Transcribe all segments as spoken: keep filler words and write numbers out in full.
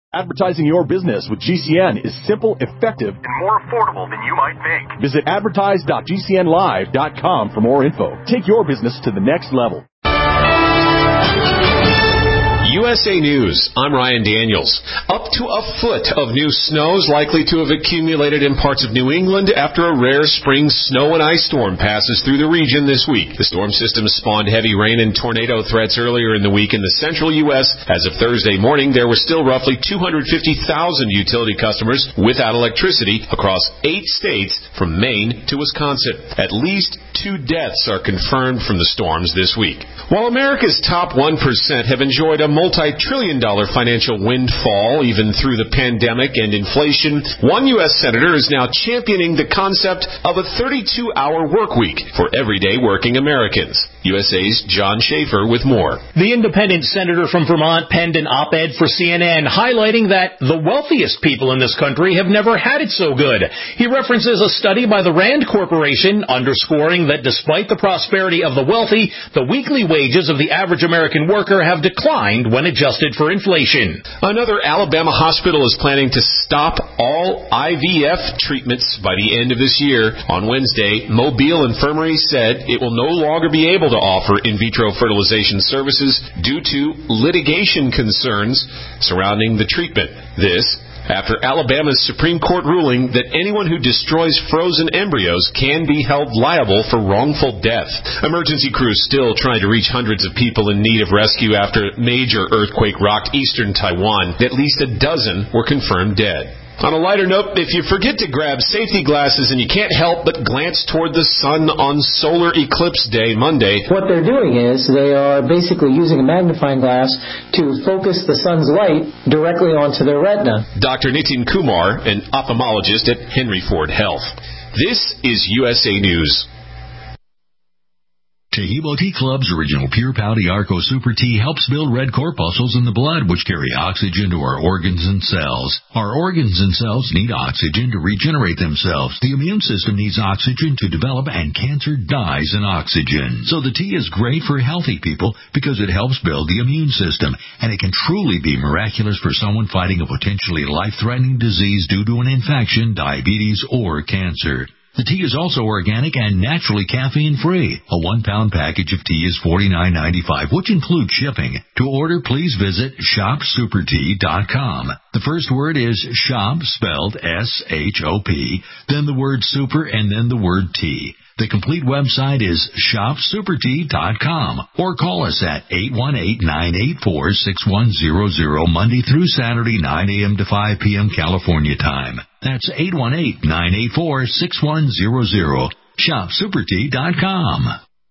Advertising your business with G C N is simple, effective, and more affordable than you might think. Visit advertise dot g c n live dot com for more info. Take your business to the next level. U S A News, I'm Ryan Daniels. Up to a foot of new snow is likely to have accumulated in parts of New England after a rare spring snow and ice storm passes through the region this week. The storm system spawned heavy rain and tornado threats earlier in the week in the central U S As of Thursday morning, there were still roughly two hundred fifty thousand utility customers without electricity across eight states from Maine to Wisconsin. At least two deaths are confirmed from the storms this week. While America's top one percent have enjoyed a multi-trillion dollar financial windfall even through the pandemic and inflation, one U S senator is now championing the concept of a thirty-two hour work week for everyday working Americans. U S A's John Schaefer with more. The independent senator from Vermont penned an op-ed for C N N highlighting that the wealthiest people in this country have never had it so good. He references a study by the Rand Corporation underscoring that despite the prosperity of the wealthy, the weekly wages of the average American worker have declined when adjusted for inflation. Another Alabama hospital is planning to stop all I V F treatments by the end of this year. On Wednesday, Mobile Infirmary said it will no longer be able to offer in vitro fertilization services due to litigation concerns surrounding the treatment. This after Alabama's Supreme Court ruling that anyone who destroys frozen embryos can be held liable for wrongful death. Emergency crews still trying to reach hundreds of people in need of rescue after a major earthquake rocked eastern Taiwan. At least a dozen were confirmed dead. On a lighter note, if you forget to grab safety glasses and you can't help but glance toward the sun on solar eclipse day Monday. What they're doing is they are basically using a magnifying glass to focus the sun's light directly onto their retina. Doctor Nitin Kumar, an ophthalmologist at Henry Ford Health. This is U S A News. Taheebo Tea Club's original Pure Pouty Arco Super Tea helps build red corpuscles in the blood, which carry oxygen to our organs and cells. Our organs and cells need oxygen to regenerate themselves. The immune system needs oxygen to develop, and cancer dies in oxygen. So the tea is great for healthy people because it helps build the immune system, and it can truly be miraculous for someone fighting a potentially life-threatening disease due to an infection, diabetes, or cancer. The tea is also organic and naturally caffeine-free. A one-pound package of tea is forty-nine ninety-five, which includes shipping. To order, please visit shop super tea dot com. The first word is shop, spelled S H O P, then the word super, and then the word tea. The complete website is shop super tea dot com, or call us at eight one eight, nine eight four, six one zero zero Monday through Saturday, nine a.m. to five p.m. California time. That's eight one eight, nine eight four, six one zero zero. shop super tea dot com.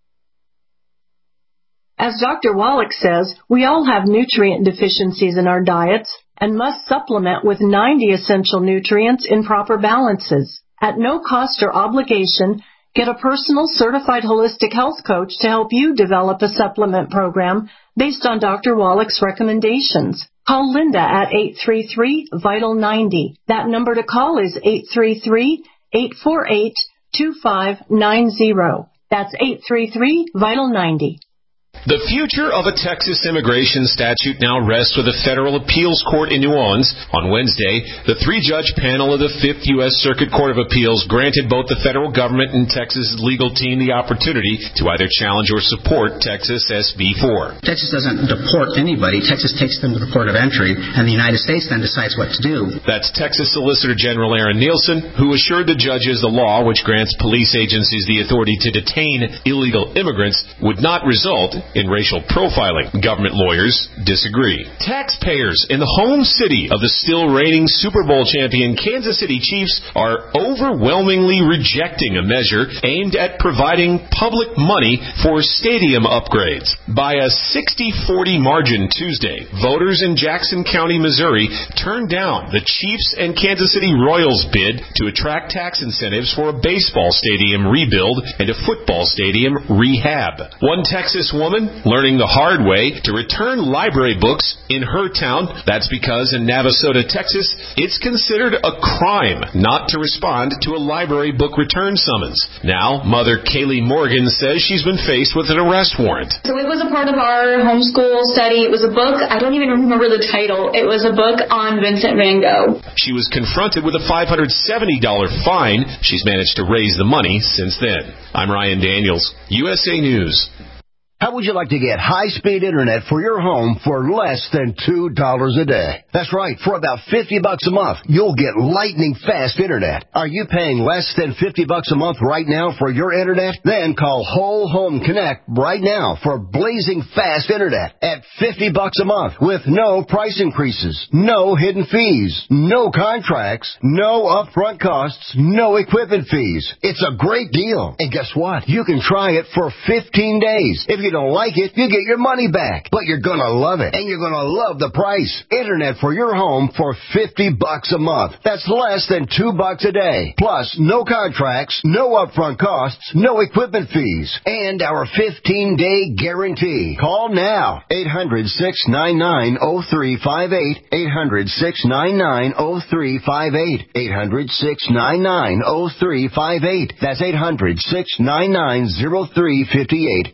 As Doctor Wallach says, we all have nutrient deficiencies in our diets and must supplement with ninety essential nutrients in proper balances. At no cost or obligation, get a personal certified holistic health coach to help you develop a supplement program based on Doctor Wallach's recommendations. Call Linda at eight three three, vital ninety. That number to call is eight three three, eight four eight, two five nine zero. That's eight three three, vital ninety. The future of a Texas immigration statute now rests with a federal appeals court in New Orleans. On Wednesday, the three-judge panel of the Fifth U S Circuit Court of Appeals granted both the federal government and Texas' legal team the opportunity to either challenge or support Texas S B four. Texas doesn't deport anybody. Texas takes them to the port of entry, and the United States then decides what to do. That's Texas Solicitor General Aaron Nielsen, who assured the judges the law, which grants police agencies the authority to detain illegal immigrants, would not result in racial profiling. Government lawyers disagree. Taxpayers in the home city of the still reigning Super Bowl champion Kansas City Chiefs are overwhelmingly rejecting a measure aimed at providing public money for stadium upgrades. By a sixty forty margin Tuesday, voters in Jackson County, Missouri turned down the Chiefs and Kansas City Royals bid to attract tax incentives for a baseball stadium rebuild and a football stadium rehab. One Texas woman woman learning the hard way to return library books in her town. That's because in Navasota, Texas, it's considered a crime not to respond to a library book return summons. Now, Mother Kaylee Morgan says she's been faced with an arrest warrant. So it was a part of our homeschool study. It was a book. I don't even remember the title. It was a book on Vincent van Gogh. She was confronted with a five hundred seventy dollars fine. She's managed to raise the money since then. I'm Ryan Daniels, U S A News. How would you like to get high-speed internet for your home for less than two dollars a day? That's right. For about fifty bucks a month, you'll get lightning-fast internet. Are you paying less than fifty bucks a month right now for your internet? Then call Whole Home Connect right now for blazing fast internet at fifty bucks a month with no price increases, no hidden fees, no contracts, no upfront costs, no equipment fees. It's a great deal. And guess what? You can try it for fifteen days. If you don't like it, you get your money back. But you're gonna love it, and you're gonna love the price. Internet for your home for fifty bucks a month. That's less than two bucks a day. Plus, no contracts, no upfront costs, no equipment fees, and our fifteen-day guarantee. Call now. eight hundred, six nine nine, oh three five eight. eight hundred, six nine nine, oh three five eight. eight hundred, six nine nine, oh three five eight. That's eight hundred, six nine nine, oh three five eight.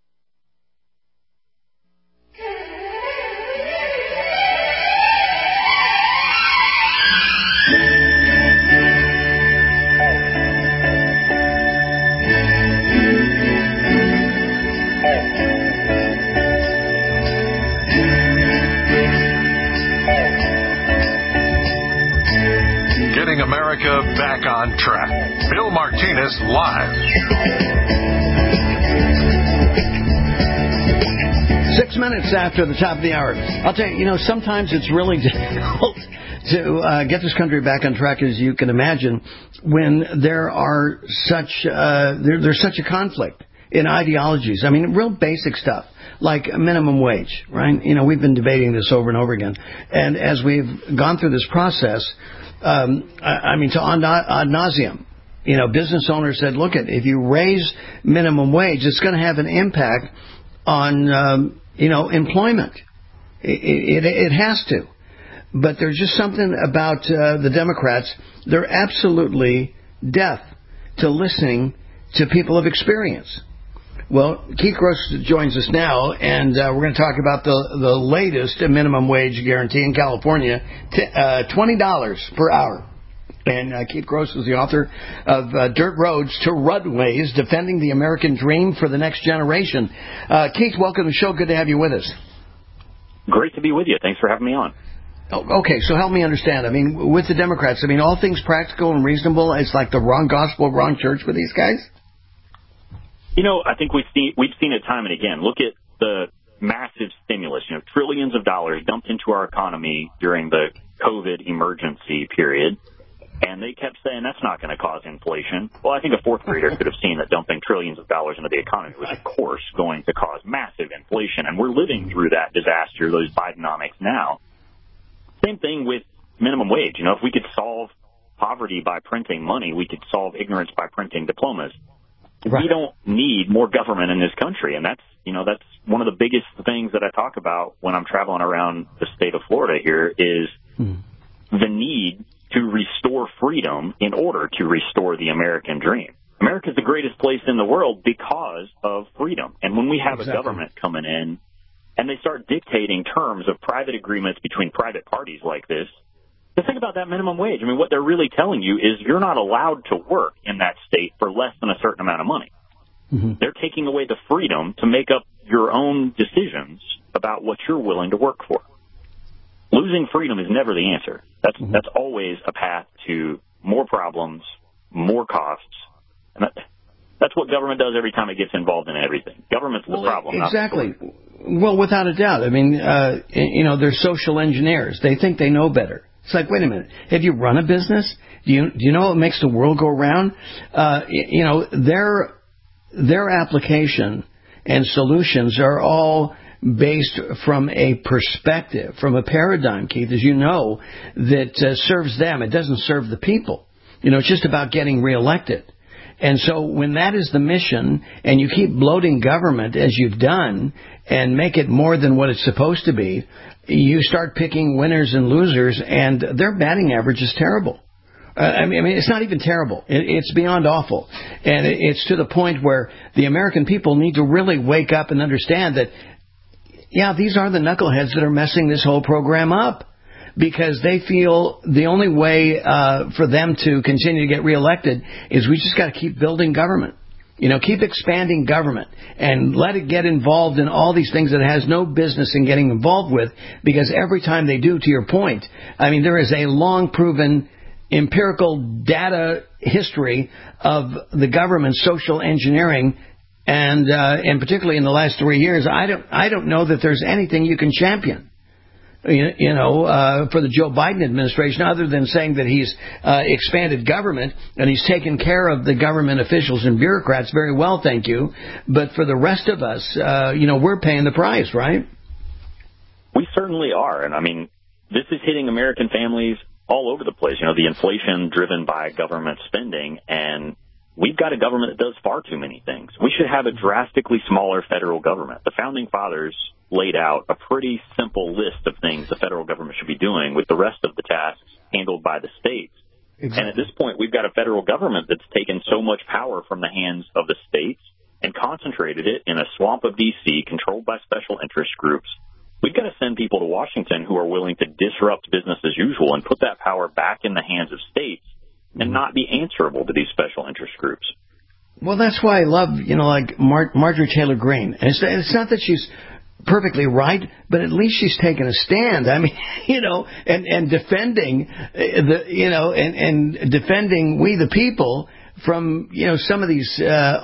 America back on track. Bill Martinez live. Six minutes after the top of the hour. I'll tell you, you know, sometimes it's really difficult to uh, get this country back on track, as you can imagine, when there are such uh, there, there's such a conflict in ideologies. I mean, real basic stuff like minimum wage, right? You know, we've been debating this over and over again, and as we've gone through this process. Um, I, I mean, to ad, ad nauseum, you know, business owners said, look, at if you raise minimum wage, it's going to have an impact on, um, you know, employment. It, it, it has to. But there's just something about uh, the Democrats. They're absolutely deaf to listening to people of experience. Well, Keith Gross joins us now, and uh, we're going to talk about the, the latest minimum wage guarantee in California, t- uh, twenty dollars per hour. And uh, Keith Gross is the author of uh, Dirt Roads to Runways, Defending the American Dream for the Next Generation. Uh, Keith, welcome to the show. Good to have you with us. Great to be with you. Thanks for having me on. Oh, okay, so help me understand. I mean, with the Democrats, I mean, all things practical and reasonable, it's like the wrong gospel, wrong church with these guys? You know, I think we've seen we've seen it time and again. Look at the massive stimulus, you know, trillions of dollars dumped into our economy during the COVID emergency period, and they kept saying that's not going to cause inflation. Well, I think a fourth grader could have seen that dumping trillions of dollars into the economy was, of course, going to cause massive inflation, and we're living through that disaster, those Bidenomics now. Same thing with minimum wage. You know, if we could solve poverty by printing money, we could solve ignorance by printing diplomas. Right. We don't need more government in this country, and that's, you know, that's one of the biggest things that I talk about when I'm traveling around the state of Florida here is hmm. the need to restore freedom in order to restore the American dream. America's the greatest place in the world because of freedom. And when we have exactly. a government coming in and they start dictating terms of private agreements between private parties like this, the thing about that minimum wage, I mean, what they're really telling you is you're not allowed to work in that state for less than a certain amount of money. Mm-hmm. They're taking away the freedom to make up your own decisions about what you're willing to work for. Losing freedom is never the answer. That's mm-hmm. that's always a path to more problems, more costs. And that, that's what government does every time it gets involved in everything. Government's the well, problem. Exactly. Not the well, without a doubt. I mean, uh, you know, they're social engineers. They think they know better. It's like, wait a minute, have you run a business? Do you do you know what makes the world go round? Uh, you know, their their application and solutions are all based from a perspective, from a paradigm, Keith, as you know, that uh, serves them. It doesn't serve the people. You know, it's just about getting reelected. And so when that is the mission, and you keep bloating government as you've done, and make it more than what it's supposed to be, you start picking winners and losers, and their batting average is terrible. Uh, I mean, I mean, it's not even terrible. It, it's beyond awful. And it, it's to the point where the American people need to really wake up and understand that, yeah, these are the knuckleheads that are messing this whole program up. Because they feel the only way uh, for them to continue to get reelected is we just got to keep building government. You know, keep expanding government and let it get involved in all these things that it has no business in getting involved with. Because every time they do, to your point, I mean, there is a long proven empirical data history of the government social engineering. And uh, and particularly in the last three years, I don't I don't know that there's anything you can champion. You know, uh, for the Joe Biden administration, other than saying that he's uh, expanded government and he's taken care of the government officials and bureaucrats very well, thank you. But for the rest of us, uh, you know, we're paying the price, right? We certainly are. And I mean, this is hitting American families all over the place. You know, the inflation driven by government spending, and we've got a government that does far too many things. We should have a drastically smaller federal government. The Founding Fathers laid out a pretty simple list of things the federal government should be doing, with the rest of the tasks handled by the states. Exactly. And at this point, we've got a federal government that's taken so much power from the hands of the states and concentrated it in a swamp of D C controlled by special interest groups. We've got to send people to Washington who are willing to disrupt business as usual and put that power back in the hands of states and not be answerable to these special interest groups. Well, that's why I love, you know, like Mar- Marjorie Taylor Greene. And it's, it's not that she's perfectly right, but at least she's taken a stand. I mean, you know, and, and defending the, you know, and, and defending we the people from, you know, some of these uh,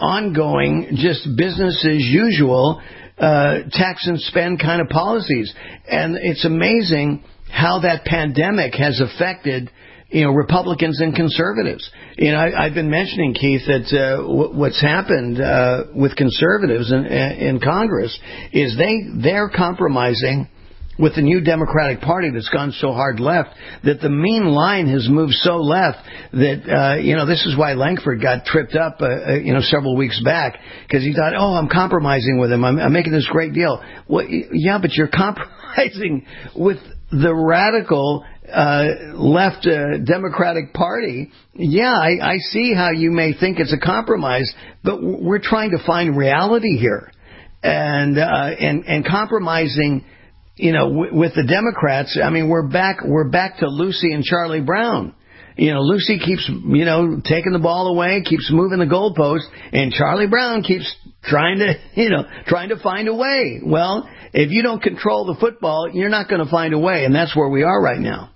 ongoing just business as usual uh, tax and spend kind of policies. And it's amazing how that pandemic has affected, you know, Republicans and conservatives. You know, I, I've been mentioning, Keith, that uh, w- what's happened uh, with conservatives in, in Congress is they they're compromising with the new Democratic Party that's gone so hard left, that the mean line has moved so left that, uh, you know, this is why Langford got tripped up, uh, uh, you know, several weeks back, because he thought, oh, I'm compromising with him. I'm, I'm making this great deal. Well, yeah, but you're compromising with the radical uh, left uh, Democratic Party. Yeah, I, I see how you may think it's a compromise, but we're trying to find reality here. And, uh, and, and compromising, you know, w- with the Democrats, I mean, we're back, we're back to Lucy and Charlie Brown. You know, Lucy keeps, you know, taking the ball away, keeps moving the goalpost, and Charlie Brown keeps trying to, you know, trying to find a way. Well, if you don't control the football, you're not going to find a way, and that's where we are right now.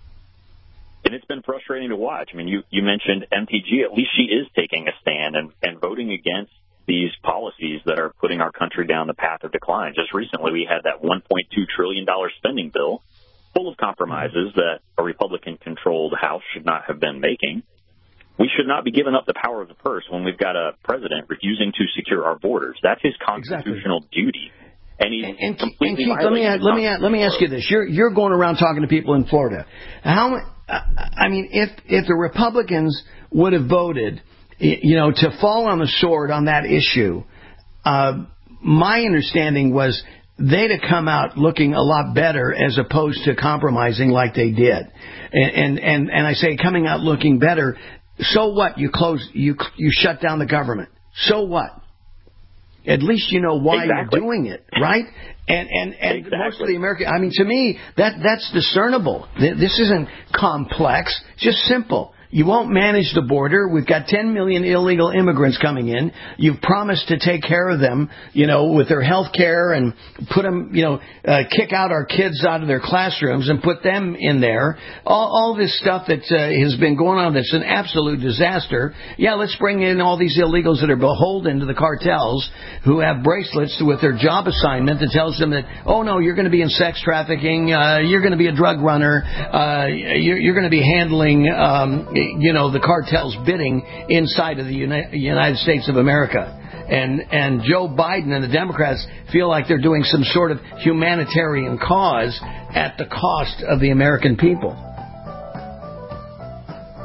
And it's been frustrating to watch. I mean, you, you mentioned M T G. At least she is taking a stand and, and voting against these policies that are putting our country down the path of decline. Just recently, we had that one point two trillion dollars spending bill full of compromises that a Republican-controlled House should not have been making. We should not be giving up the power of the purse when we've got a president refusing to secure our borders. That's his constitutional exactly. duty. And he's and, and, completely and Keith, let me let me let me ask you this: You're you're going around talking to people in Florida. How? I mean, if if the Republicans would have voted, you know, to fall on the sword on that issue, uh, my understanding was they'd have come out looking a lot better as opposed to compromising like they did. And and and, and I say coming out looking better. So what? You close, you you shut down the government. So what? At least you know why exactly. you're doing it, right? And and and exactly. most of the American, I mean, to me, that that's discernible. This isn't complex, just simple. You won't manage the border. We've got ten million illegal immigrants coming in. You've promised to take care of them, you know, with their health care and put them, you know, uh, kick out our kids out of their classrooms and put them in there. All, all this stuff that uh, has been going on that's an absolute disaster. Yeah, let's bring in all these illegals that are beholden to the cartels who have bracelets with their job assignment that tells them that, oh, no, you're going to be in sex trafficking. Uh, you're going to be a drug runner. Uh, you're, you're going to be handling um you know, the cartel's bidding inside of the Uni- United States of America. And and Joe Biden and the Democrats feel like they're doing some sort of humanitarian cause at the cost of the American people.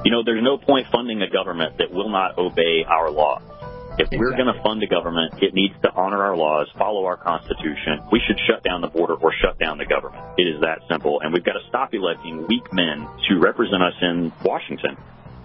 You know, there's no point funding a government that will not obey our laws. If exactly. we're going to fund a government, it needs to honor our laws, follow our Constitution. We should shut down the border or shut down the government. It is that simple. And we've got to stop electing weak men to represent us in Washington.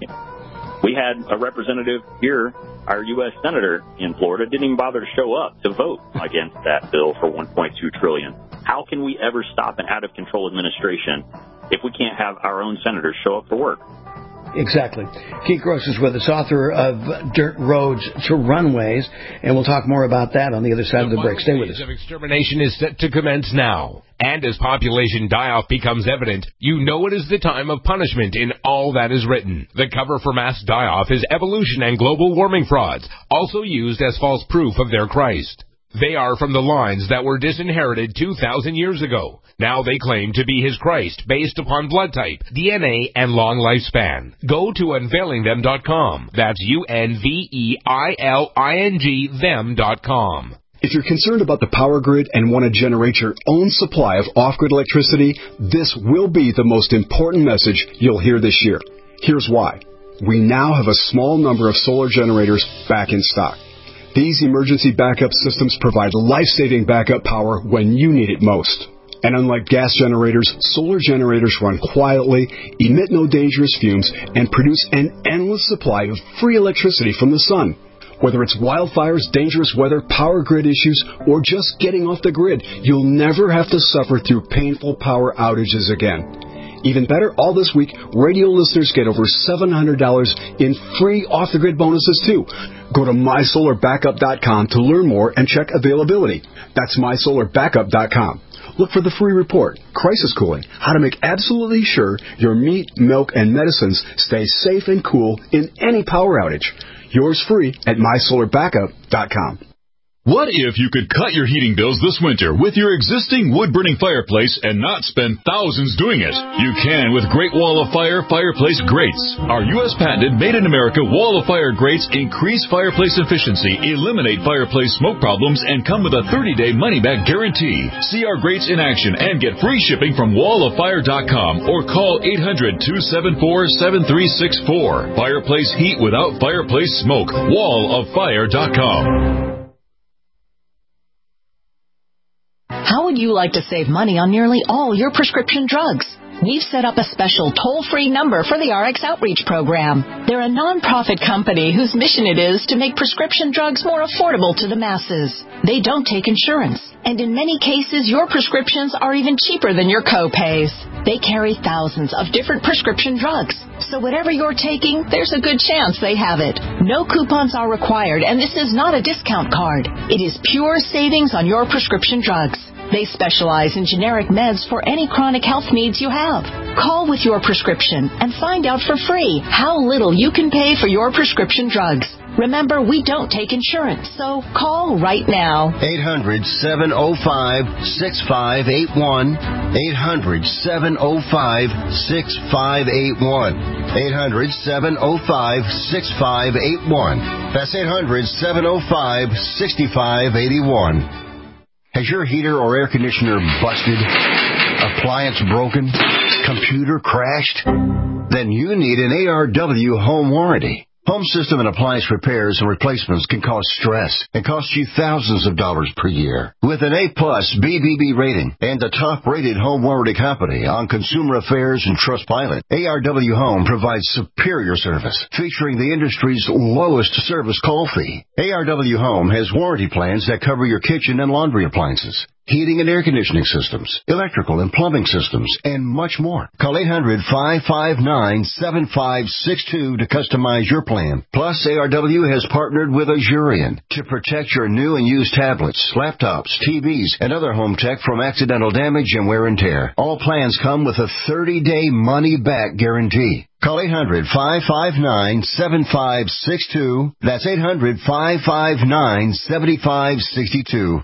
We had a representative here, our U S Senator in Florida, didn't even bother to show up to vote against that bill for one point two trillion dollars. How can we ever stop an out-of-control administration if we can't have our own senators show up for work? Exactly. Keith Gross is with us, author of Dirt Roads to Runways, and we'll talk more about that on the other side the of the break. Stay with us. The phase of extermination is set to commence now. And as population die-off becomes evident, you know it is the time of punishment in all that is written. The cover for mass die-off is evolution and global warming frauds, also used as false proof of their Christ. They are from the lines that were disinherited two thousand years ago. Now they claim to be his Christ based upon blood type, D N A, and long lifespan. Go to unveiling them dot com. That's U N V E I L I N G them dot com. If you're concerned about the power grid and want to generate your own supply of off-grid electricity, this will be the most important message you'll hear this year. Here's why. We now have a small number of solar generators back in stock. These emergency backup systems provide life-saving backup power when you need it most. And unlike gas generators, solar generators run quietly, emit no dangerous fumes, and produce an endless supply of free electricity from the sun. Whether it's wildfires, dangerous weather, power grid issues, or just getting off the grid, you'll never have to suffer through painful power outages again. Even better, all this week, radio listeners get over seven hundred dollars in free off-the-grid bonuses, too. Go to my solar backup dot com to learn more and check availability. That's my solar backup dot com. Look for the free report, Crisis Cooling, how to make absolutely sure your meat, milk, and medicines stay safe and cool in any power outage. Yours free at my solar backup dot com. What if you could cut your heating bills this winter with your existing wood-burning fireplace and not spend thousands doing it? You can with Great Wall of Fire Fireplace Grates. Our U S patented made-in-America Wall of Fire grates increase fireplace efficiency, eliminate fireplace smoke problems, and come with a thirty-day money-back guarantee. See our grates in action and get free shipping from wall of fire dot com or call eight hundred, two seven four, seven three six four. Fireplace heat without fireplace smoke. wall of fire dot com. How would you like to save money on nearly all your prescription drugs? We've set up a special toll-free number for the R X Outreach Program. They're a nonprofit company whose mission it is to make prescription drugs more affordable to the masses. They don't take insurance, and in many cases, your prescriptions are even cheaper than your co-pays. They carry thousands of different prescription drugs, so whatever you're taking, there's a good chance they have it. No coupons are required, and this is not a discount card. It is pure savings on your prescription drugs. They specialize in generic meds for any chronic health needs you have. Call with your prescription and find out for free how little you can pay for your prescription drugs. Remember, we don't take insurance, so call right now. eight hundred, seven oh five, six five eight one. eight hundred, seven oh five, six five eight one. eight hundred, seven oh five, six five eight one. That's eight hundred, seven oh five, six five eight one. Has your heater or air conditioner busted? Appliance broken? Computer crashed? Then you need an A R W home warranty. Home system and appliance repairs and replacements can cause stress and cost you thousands of dollars per year. With an A-plus B B B rating and a top-rated home warranty company on Consumer Affairs and Trustpilot, A R W Home provides superior service, featuring the industry's lowest service call fee. A R W Home has warranty plans that cover your kitchen and laundry appliances, heating and air conditioning systems, electrical and plumbing systems, and much more. Call eight hundred, five five nine, seven five six two to customize your plan. Plus, A R W has partnered with Azurian to protect your new and used tablets, laptops, T Vs, and other home tech from accidental damage and wear and tear. All plans come with a thirty-day money-back guarantee. Call eight hundred, five five nine, seven five six two. That's eight hundred, five five nine, seven five six two.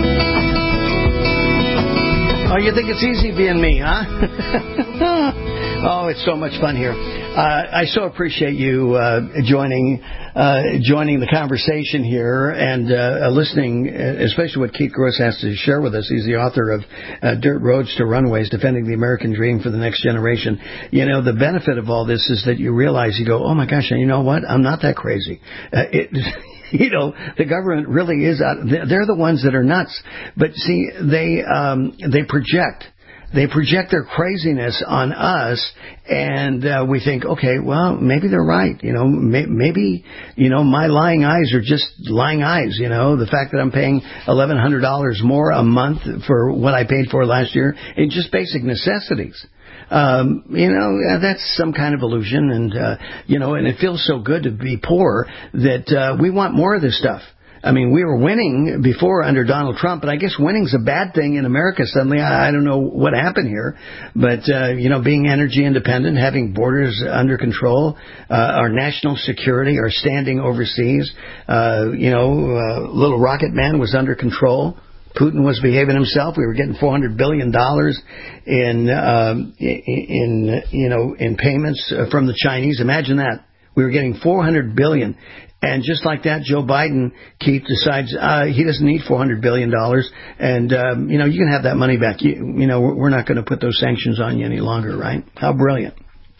Oh, you think it's easy being me, huh? Oh, it's so much fun here. Uh, I so appreciate you uh, joining uh, joining the conversation here and uh, listening, especially what Keith Gross has to share with us. He's the author of uh, Dirt Roads to Runways, Defending the American Dream for the Next Generation. You know, the benefit of all this is that you realize, you go, oh, my gosh, you know what? I'm not that crazy. Uh, it You know, the government really is out. They're the ones that are nuts. But see, they um, they project. They project their craziness on us, and uh, we think, okay, well, maybe they're right. You know, may, maybe, you know, my lying eyes are just lying eyes. You know, the fact that I'm paying eleven hundred dollars more a month for what I paid for last year in just basic necessities. Um, you know, that's some kind of illusion, and, uh, you know, and it feels so good to be poor that uh, we want more of this stuff. I mean, we were winning before under Donald Trump, but I guess winning's a bad thing in America suddenly. I, I don't know what happened here, but, uh, you know, being energy independent, having borders under control, uh, our national security, our standing overseas, uh, you know, uh, little rocket man was under control. Putin was behaving himself. We were getting four hundred billion dollars in, um, in, you know, in payments from the Chinese. Imagine that. We were getting four hundred billion dollars. And just like that, Joe Biden, Keith, decides uh, he doesn't need four hundred billion dollars. And, um, you know, you can have that money back. You, you know, we're not going to put those sanctions on you any longer, right? How brilliant.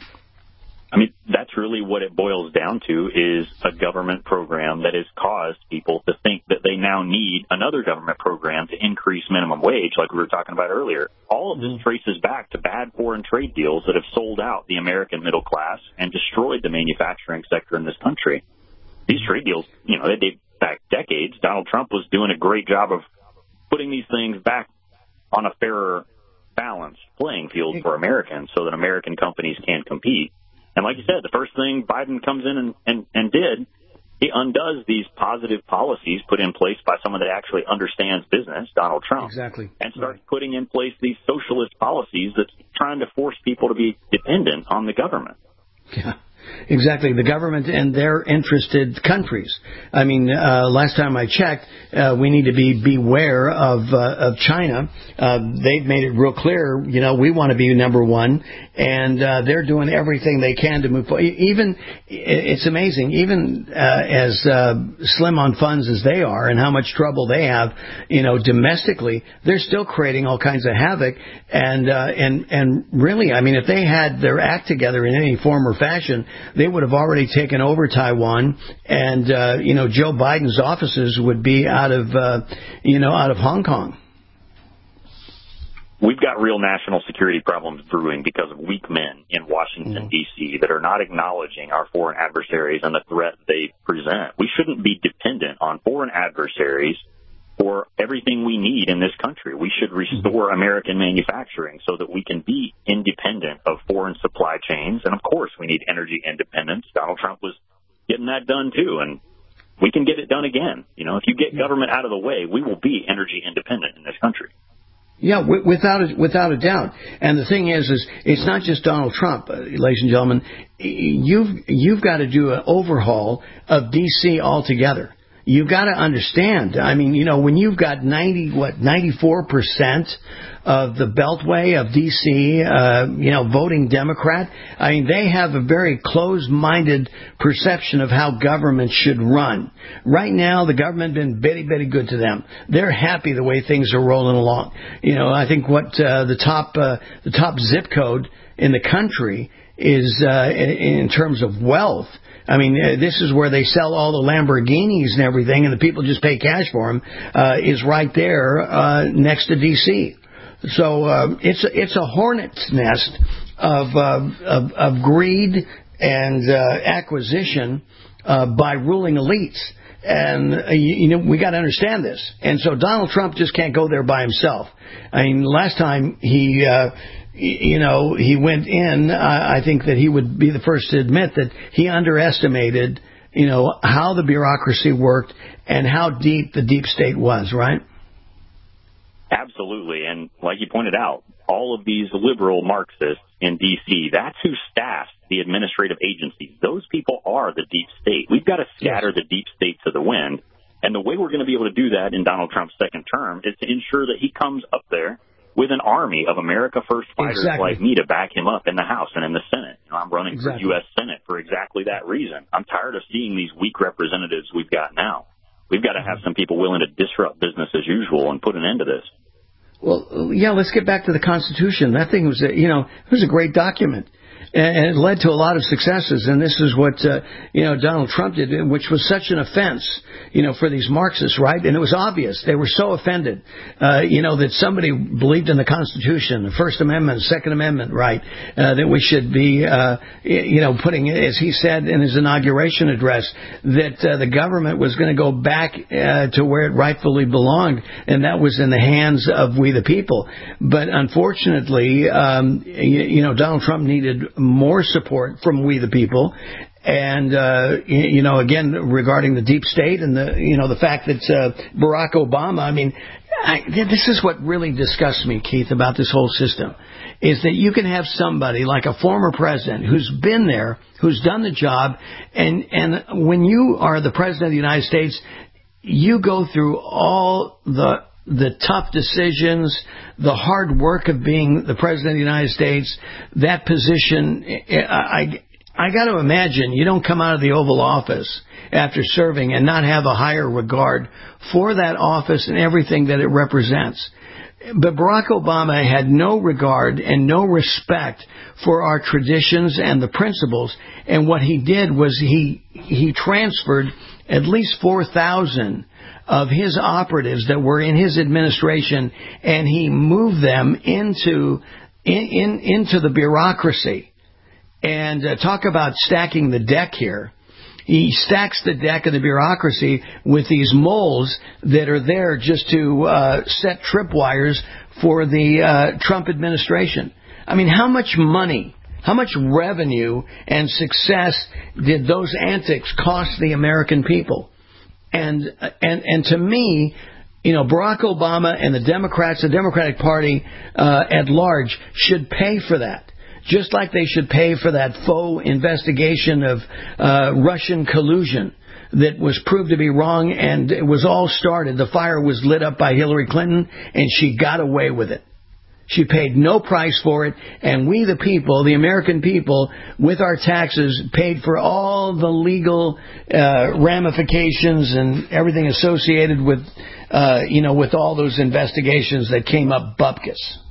I mean, that's really what it boils down to, is a government program that has caused people to think that they now need another government program to increase minimum wage, like we were talking about earlier. All of this traces back to bad foreign trade deals that have sold out the American middle class and destroyed the manufacturing sector in this country. These trade deals, you know, they date back decades. Donald Trump was doing a great job of putting these things back on a fairer, balanced playing field for Americans so that American companies can compete. And like you said, the first thing Biden comes in and, and, and did, he undoes these positive policies put in place by someone that actually understands business, Donald Trump. Exactly. And starts right. putting in place these socialist policies that's trying to force people to be dependent on the government. Yeah. Exactly, the government and their interested countries. I mean, uh, last time I checked, uh, we need to be beware of uh, of China. Uh, they've made it real clear, you know, we want to be number one, and uh, they're doing everything they can to move forward. Even, it's amazing, even uh, as uh, slim on funds as they are and how much trouble they have, you know, domestically, they're still creating all kinds of havoc. And, uh, and, and really, I mean, if they had their act together in any form or fashion, they would have already taken over Taiwan, and, uh, you know, Joe Biden's offices would be out of, uh, you know, out of Hong Kong. We've got real national security problems brewing because of weak men in Washington, mm. D C that are not acknowledging our foreign adversaries and the threat they present. We shouldn't be dependent on foreign adversaries for everything we need in this country. We should restore American manufacturing so that we can be independent of foreign supply chains. And, of course, we need energy independence. Donald Trump was getting that done, too, and we can get it done again. You know, if you get government out of the way, we will be energy independent in this country. Yeah, w- without a, without a doubt. And the thing is, is it's not just Donald Trump, uh, ladies and gentlemen. You've you've got to do an overhaul of D C altogether. You've got to understand. I mean, you know, when you've got ninety, what, ninety-four percent of the Beltway of D C, uh, you know, voting Democrat, I mean, they have a very closed-minded perception of how government should run. Right now, the government has been very, very good to them. They're happy the way things are rolling along. You know, I think what uh, the top uh, the top zip code in the country is uh, in, in terms of wealth. I mean, uh, this is where they sell all the Lamborghinis and everything, and the people just pay cash for them, uh, is right there uh, next to D C. So uh, it's, a, it's a hornet's nest of, uh, of, of greed and uh, acquisition uh, by ruling elites. And, uh, you, you know, we got to understand this. And so Donald Trump just can't go there by himself. I mean, last time he... Uh, You know, he went in, I think that he would be the first to admit that he underestimated, you know, how the bureaucracy worked and how deep the deep state was, right? Absolutely. And like you pointed out, all of these liberal Marxists in D C, that's who staffs the administrative agencies. Those people are the deep state. We've got to scatter yes. the deep state to the wind. And the way we're going to be able to do that in Donald Trump's second term is to ensure that he comes up there with an army of America First fighters exactly. like me to back him up in the House and in the Senate. You know, I'm running exactly. for U S Senate for exactly that reason. I'm tired of seeing these weak representatives we've got now. We've got to have some people willing to disrupt business as usual and put an end to this. Well, yeah, let's get back to the Constitution. That thing was, a, you know, it was a great document. And it led to a lot of successes, and this is what, uh, you know, Donald Trump did, which was such an offense, you know, for these Marxists, right? And it was obvious. They were so offended, uh, you know, that somebody believed in the Constitution, the First Amendment, Second Amendment, right, uh, that we should be, uh, you know, putting, as he said in his inauguration address, that uh, the government was going to go back uh, to where it rightfully belonged, and that was in the hands of we the people. But unfortunately, um, you, you know, Donald Trump needed more support from we the people, and uh, you know, again, regarding the deep state and the, you know, the fact that uh, Barack Obama, I mean, I, this is what really disgusts me, Keith, about this whole system, is that you can have somebody like a former president who's been there, who's done the job, and and when you are the president of the United States, you go through all the the tough decisions, the hard work of being the president of the United States, that position, I, I got to imagine you don't come out of the Oval Office after serving and not have a higher regard for that office and everything that it represents. But Barack Obama had no regard and no respect for our traditions and the principles, and what he did was he he transferred at least four thousand of his operatives that were in his administration, and he moved them into in, in into the bureaucracy. And uh, talk about stacking the deck here. He stacks the deck of the bureaucracy with these moles that are there just to uh, set tripwires for the uh, Trump administration. I mean, how much money, how much revenue and success did those antics cost the American people? And and and to me, you know, Barack Obama and the Democrats, the Democratic Party uh, at large, should pay for that. Just like they should pay for that faux investigation of uh, Russian collusion that was proved to be wrong, and it was all started. The fire was lit up by Hillary Clinton, and she got away with it. She paid no price for it, and we the people, the American people, with our taxes, paid for all the legal uh, ramifications and everything associated with, uh, you know, with all those investigations that came up bupkis.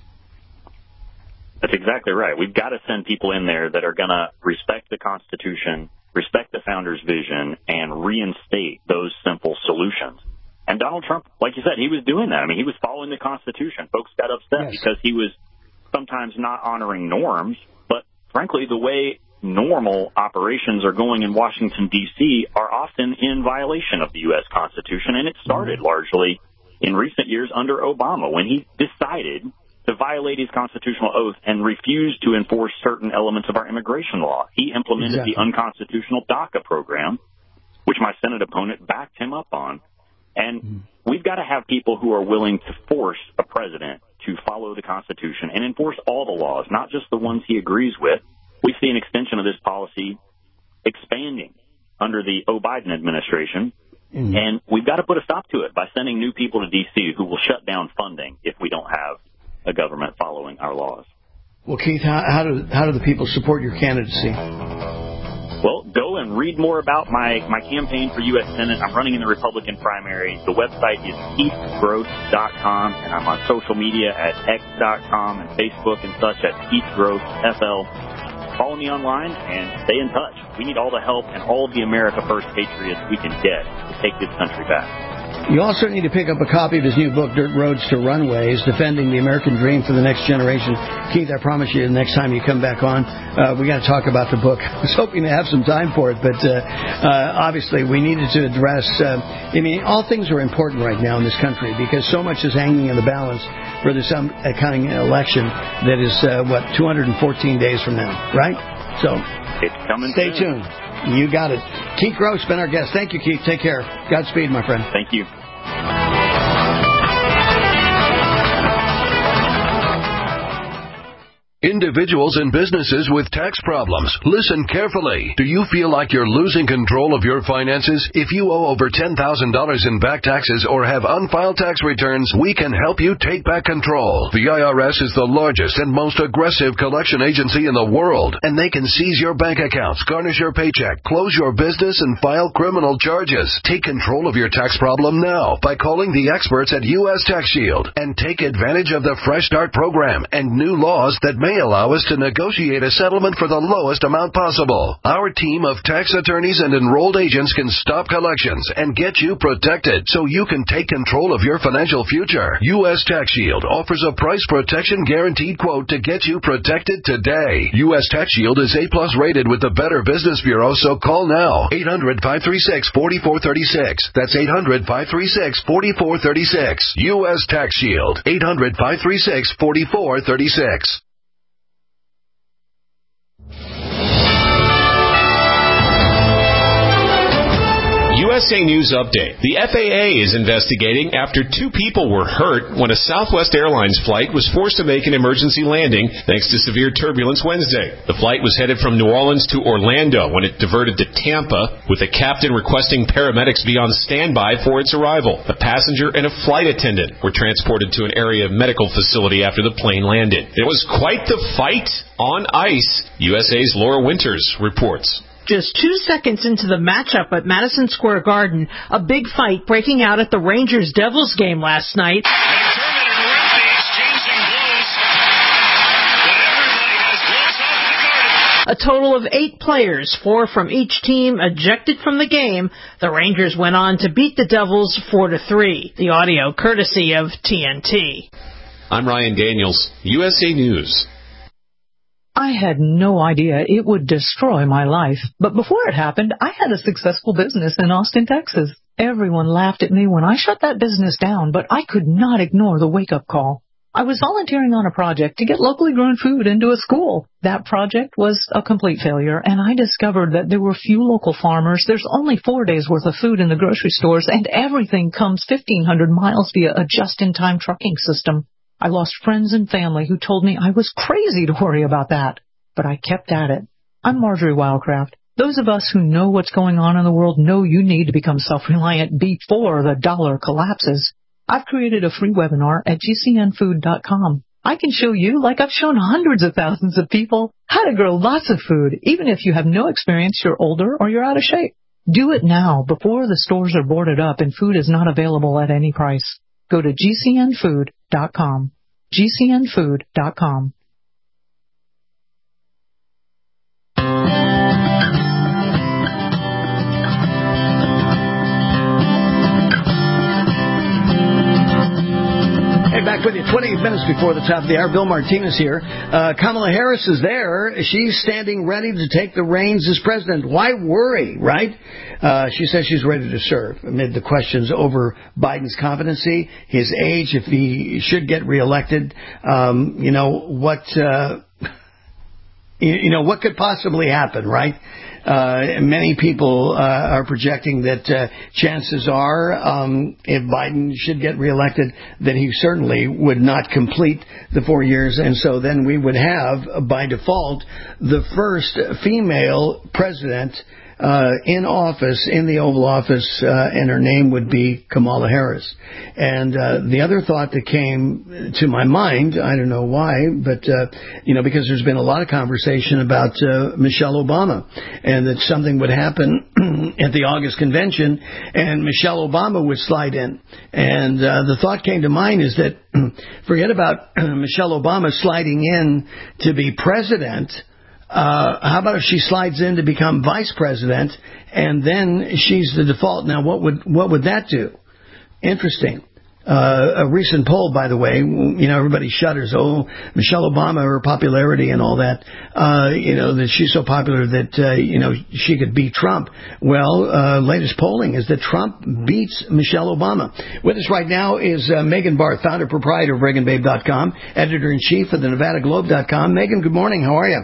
That's exactly right. We've got to send people in there that are going to respect the Constitution, respect the founders' vision, and reinstate those simple solutions. And Donald Trump, like you said, he was doing that. I mean, he was following the Constitution. Folks got upset yes. because he was sometimes not honoring norms. But frankly, the way normal operations are going in Washington, D C are often in violation of the U S Constitution. And it started mm-hmm. largely in recent years under Obama, when he decided to violate his constitutional oath and refused to enforce certain elements of our immigration law. He implemented exactly. the unconstitutional DACA program, which my Senate opponent backed him up on. And mm. we've got to have people who are willing to force a president to follow the Constitution and enforce all the laws, not just the ones he agrees with. We see an extension of this policy expanding under the Biden administration. Mm. And we've got to put a stop to it by sending new people to D C who will shut down funding if we don't have a government following our laws. Well, Keith, how, how do how do the people support your candidacy? Well, go and read more about my, my campaign for U S Senate. I'm running in the Republican primary. The website is keith gross dot com, and I'm on social media at x dot com and Facebook and such at Keith Gross F L. Follow me online and stay in touch. We need all the help and all of the America First patriots we can get to take this country back. You also need to pick up a copy of his new book, Dirt Roads to Runways, Defending the American Dream for the Next Generation. Keith, I promise you, the next time you come back on, uh, we got to talk about the book. I was hoping to have some time for it, but uh, uh, obviously we needed to address, uh, I mean, all things are important right now in this country because so much is hanging in the balance for this upcoming election that is, uh, what, two hundred fourteen days from now, right? So it's coming stay soon. tuned. You got it. Keith Gross, been our guest. Thank you, Keith. Take care. Godspeed, my friend. Thank you. Individuals and businesses with tax problems, listen carefully. Do you feel like you're losing control of your finances? If you owe over ten thousand dollars in back taxes or have unfiled tax returns, we can help you take back control. The I R S is the largest and most aggressive collection agency in the world, and they can seize your bank accounts, garnish your paycheck, close your business, and file criminal charges. Take control of your tax problem now by calling the experts at U S Tax Shield and take advantage of the Fresh Start program and new laws that may allow us to negotiate a settlement for the lowest amount possible. Our team of tax attorneys and enrolled agents can stop collections and get you protected so you can take control of your financial future. U S Tax Shield offers a price protection guaranteed quote to get you protected today. U S Tax Shield is A plus rated with the Better Business Bureau, so call now. eight hundred, five three six, four four three six. That's eight hundred, five three six, four four three six. U S Tax Shield. eight hundred, five three six, four four three six. U S A News Update. The F A A is investigating after two people were hurt when a Southwest Airlines flight was forced to make an emergency landing thanks to severe turbulence Wednesday. The flight was headed from New Orleans to Orlando when it diverted to Tampa, with the captain requesting paramedics be on standby for its arrival. The passenger and a flight attendant were transported to an area medical facility after the plane landed. It was quite the fight on ice. U S A's Laura Winters reports. Just two seconds into the matchup at Madison Square Garden, a big fight breaking out at the Rangers-Devils game last night. A total of eight players, four from each team, ejected from the game. The Rangers went on to beat the Devils four to three. The audio courtesy of T N T. I'm Ryan Daniels, U S A News. I had no idea it would destroy my life. But before it happened, I had a successful business in Austin, Texas. Everyone laughed at me when I shut that business down, but I could not ignore the wake-up call. I was volunteering on a project to get locally grown food into a school. That project was a complete failure, and I discovered that there were few local farmers. There's only four days' worth of food in the grocery stores, and everything comes fifteen hundred miles via a just-in-time trucking system. I lost friends and family who told me I was crazy to worry about that. But I kept at it. I'm Marjorie Wildcraft. Those of us who know what's going on in the world know you need to become self-reliant before the dollar collapses. I've created a free webinar at G C N food dot com. I can show you, like I've shown hundreds of thousands of people, how to grow lots of food, even if you have no experience, you're older, or you're out of shape. Do it now before the stores are boarded up and food is not available at any price. Go to G C N food dot com. G C N food dot com. Hey, back with you twenty minutes before the top of the hour. Bill Martinez here. Uh, Kamala Harris is there. She's standing ready to take the reins as president. Why worry, right? Uh, she says she's ready to serve amid the questions over Biden's competency, his age, if he should get reelected. Um, you know, what, uh, you, you know, what could possibly happen, right? Uh, many people uh, are projecting that uh, chances are, um, if Biden should get reelected, that he certainly would not complete the four years, and so then we would have, by default, the first female president uh, in office, in the Oval Office, uh, and her name would be Kamala Harris. And uh, the other thought that came to my mind, I don't know why, but, uh, you know, because there's been a lot of conversation about uh, Michelle Obama, and that something would happen at the August convention, and Michelle Obama would slide in. And uh, the thought came to mind is that forget about Michelle Obama sliding in to be president. Uh, how about if she slides in to become vice president, and then she's the default? Now, what would what would that do? Interesting. Uh, a recent poll, by the way, you know, everybody shudders. Oh, Michelle Obama, her popularity and all that. Uh, you know, that she's so popular that, uh, you know, she could beat Trump. Well, uh, latest polling is that Trump beats Michelle Obama. With us right now is uh, Megan Barth, founder, proprietor of Reagan Babe dot com, editor-in-chief of the Nevada Globe dot com. Megan, good morning. How are you?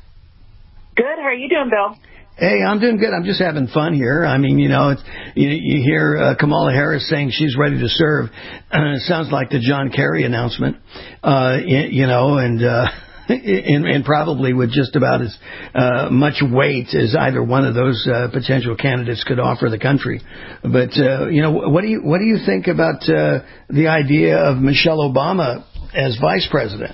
Good. How are you doing, Bill? Hey, I'm doing good. I'm just having fun here. I mean, you know, it's, you, you hear uh, Kamala Harris saying she's ready to serve. Uh, it sounds like the John Kerry announcement, uh, you, you know, and uh, and, and probably with just about as uh, much weight as either one of those uh, potential candidates could offer the country. But uh, you know, what do you what do you think about uh, the idea of Michelle Obama as vice president?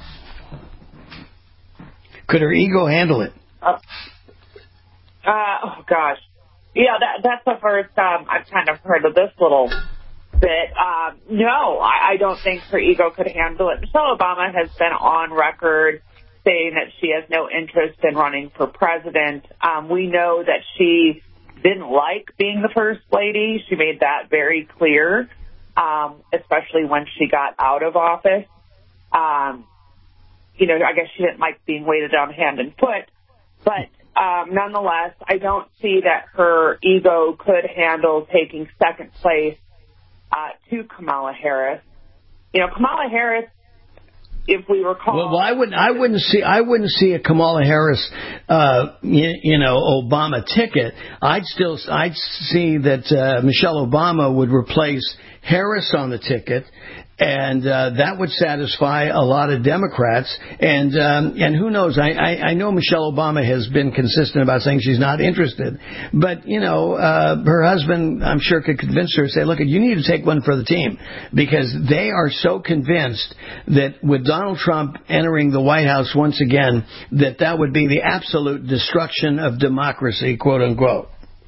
Could her ego handle it? Uh, uh, oh gosh, yeah, that that's the first um, I've kind of heard of this little bit. Um, no, I, I don't think her ego could handle it. Michelle Obama has been on record saying that she has no interest in running for president. Um, we know that she didn't like being the first lady. She made that very clear, um, especially when she got out of office. Um, you know, I guess she didn't like being waited on hand and foot. But um, nonetheless, I don't see that her ego could handle taking second place uh, to Kamala Harris. You know, Kamala Harris, if we recall, well, well, I wouldn't. I wouldn't see. I wouldn't see a Kamala Harris, uh, you, you know, Obama ticket. I'd still. I'd see that uh, Michelle Obama would replace Harris on the ticket, and uh, that would satisfy a lot of Democrats. And um, and who knows? I, I I know Michelle Obama has been consistent about saying she's not interested, but you know, uh, her husband, I'm sure, could convince her to say, look, you need to take one for the team, because they are so convinced that with Donald Trump entering the White House once again, that that would be the absolute destruction of democracy, quote unquote.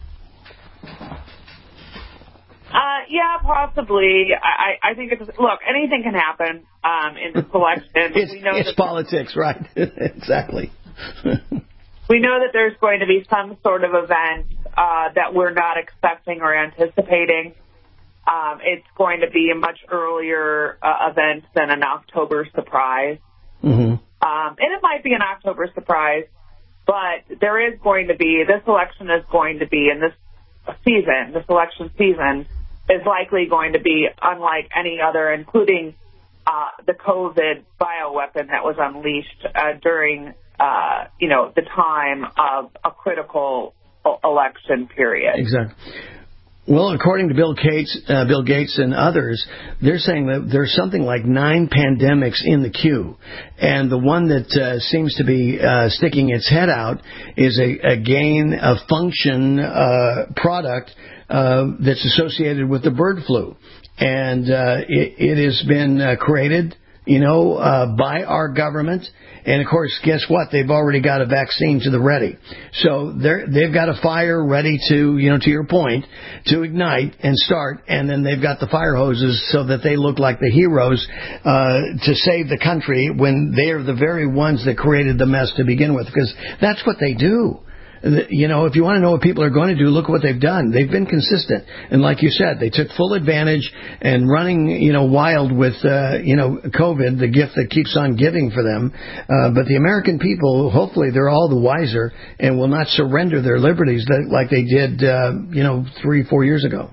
Uh, yeah, possibly. I, I think it's, look, anything can happen um, in this election. it's we know it's that, politics, right? Exactly. We know that there's going to be some sort of event uh, that we're not expecting or anticipating. Um, it's going to be a much earlier uh, event than an October surprise. Mm-hmm. Um, and it might be an October surprise, but there is going to be, this election is going to be, in this season, this election season, is likely going to be unlike any other, including uh, the COVID bioweapon that was unleashed uh, during, uh, you know, the time of a critical election period. Exactly. Well, according to Bill Gates, uh, Bill Gates and others, they're saying that there's something like nine pandemics in the queue, and the one that uh, seems to be uh, sticking its head out is a, a gain of function uh, product uh, that's associated with the bird flu, and uh, it, it has been uh, created, you know, uh, by our government. And, of course, guess what? They've already got a vaccine to the ready. So they're, they've got a fire ready to, you know, to your point, to ignite and start. And then they've got the fire hoses so that they look like the heroes uh, to save the country when they are the very ones that created the mess to begin with. Because that's what they do. You know, if you want to know what people are going to do, look at what they've done. They've been consistent. And like you said, they took full advantage and running, you know, wild with, uh, you know, COVID, the gift that keeps on giving for them. Uh, but the American people, hopefully they're all the wiser and will not surrender their liberties that, like they did, uh, you know, three, four years ago.